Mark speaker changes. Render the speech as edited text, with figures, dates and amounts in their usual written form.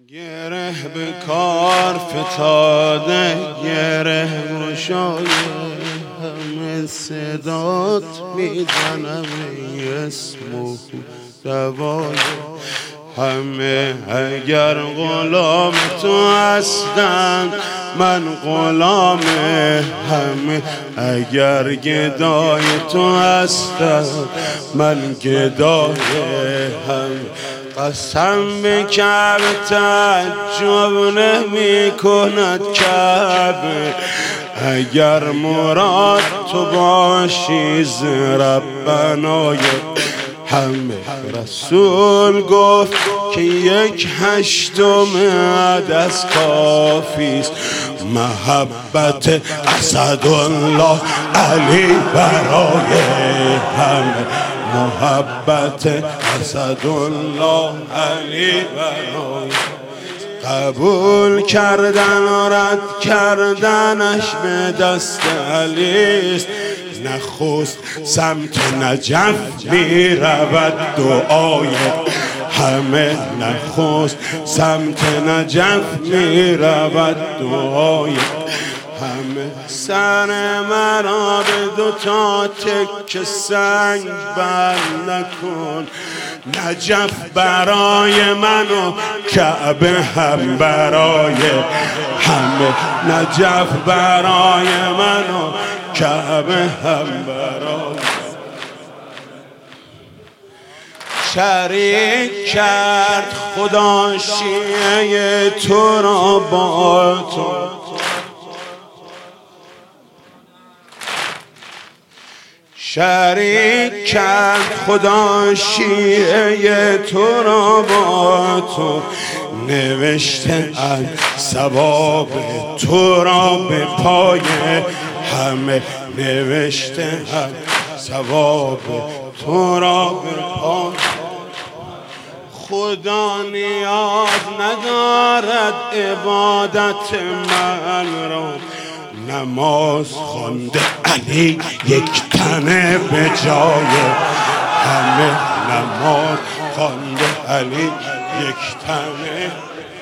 Speaker 1: گره به کار فتاده، گره گشاده، همه صدات میزنم ای اسم و دوای همه. اگر غلام تو هستند من غلام همه، اگر گدای تو هستند من گدای همه. قسم به کعبه تعجب نمی کند کعبه، اگر مراد تو باشی ز ربنای همه. رسول گفت که 1/8 عدس کافیست، محبت اسدالله علی برای همه، محبت اسدالله علی برای. قبول کردن و رد کردنش به دست علیست، نخست سمت نجف می رود دعای همه، نخست سمت نجف می رود دعای همه. سر مرا به 2 تکه سنگ بند نکن، نجف برای من و کعبه هم برای همه، نجف برای من و کعبه هم برای. شریک کرد خدا شیعه تو را با تو، شریک کرد خدا شیعه تو را با تو، نوشته ثواب تو را به پای همه، نوشته ثواب تو را به پای. خدا نیاز ندارد عبادت من را، نماز خوانده علی 1 تنه به جای همه، نماز خوانده علی 1 تنه